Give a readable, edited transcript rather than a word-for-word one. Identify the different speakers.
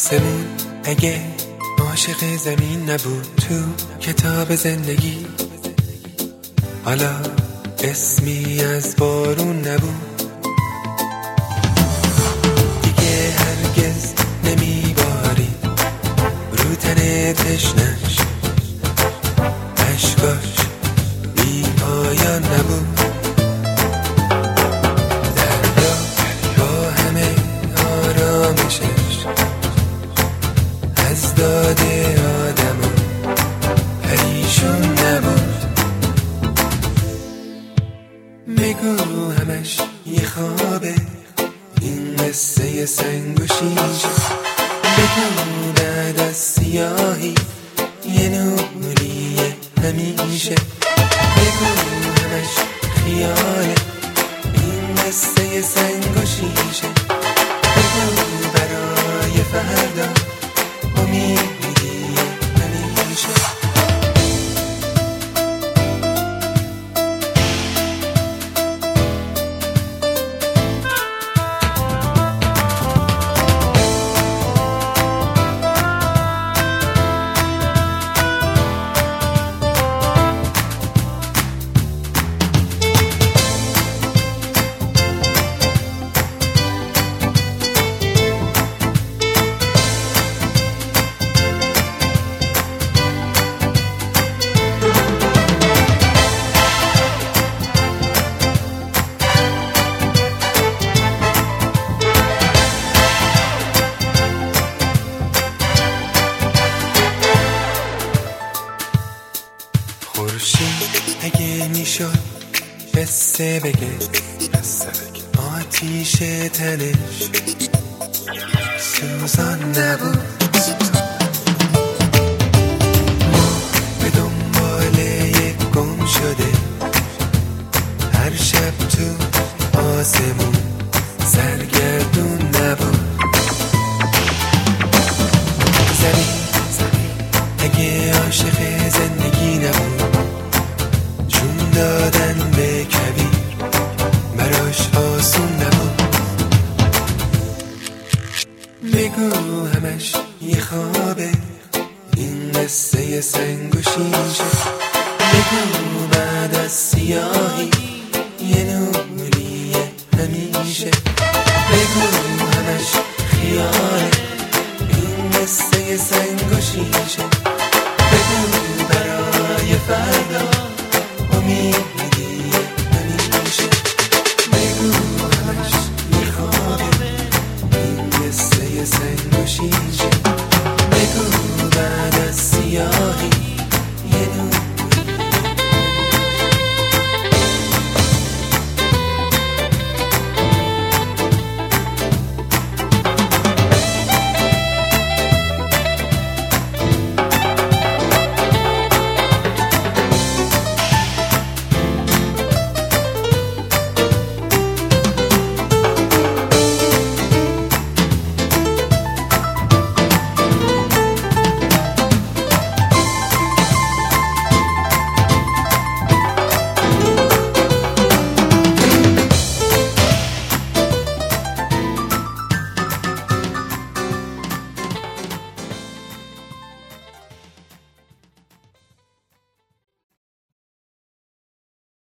Speaker 1: آسمون اگه عاشق زمین نبود تو کتاب زندگی، حالا اسمی از بارون نبود. دیگه هرگز نمیباری رو تن تشنش، عشقاش بی پایان نبود. در راه با همه آرامشش از داده آدم پریشون نبود. بگو همش یه خوابه این قصه سنگ و شیشه، بگو بعد از سیاهی یه نوریه همیشه، بگو همش خیاله این قصه سنگ و شیشه، بگو برای فردا امیدیه همیشه. خورشید اگه میشد قصه بگه، آتیش تنش سوزان نبود.